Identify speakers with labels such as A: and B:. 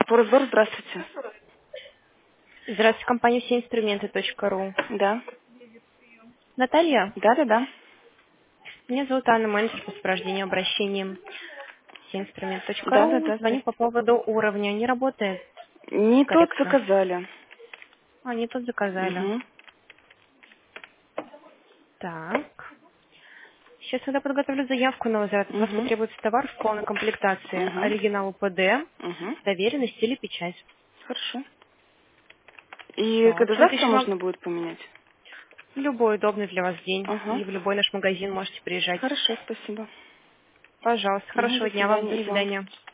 A: Форсбор, здравствуйте.
B: Здравствуйте, компания всеинструменты.ру.
A: Да.
B: Наталья,
A: Да.
B: меня зовут Анна, менеджер по сопровождению обращением всеинструменты.ру.
A: Да.
B: Звоню по поводу уровня. Не работает
A: Не тот
B: корректно.
A: заказали.
B: Они тут заказали.
A: Угу.
B: Так. Сейчас я подготовлю заявку на возврат. От вас
A: Угу.
B: потребуется товар в полной комплектации.
A: Угу.
B: Оригинал УПД,
A: Угу.
B: доверенность или печать.
A: Хорошо. И
B: Все.
A: когда
B: Чем-то
A: завтра
B: еще могу...
A: можно будет поменять?
B: В любой удобный для вас день.
A: Ага.
B: И в любой наш магазин можете приезжать.
A: Хорошо, спасибо.
B: Пожалуйста.
A: Угу, до
B: Хорошего дня вам.
A: свидания
B: До
A: и вам.
B: свидания.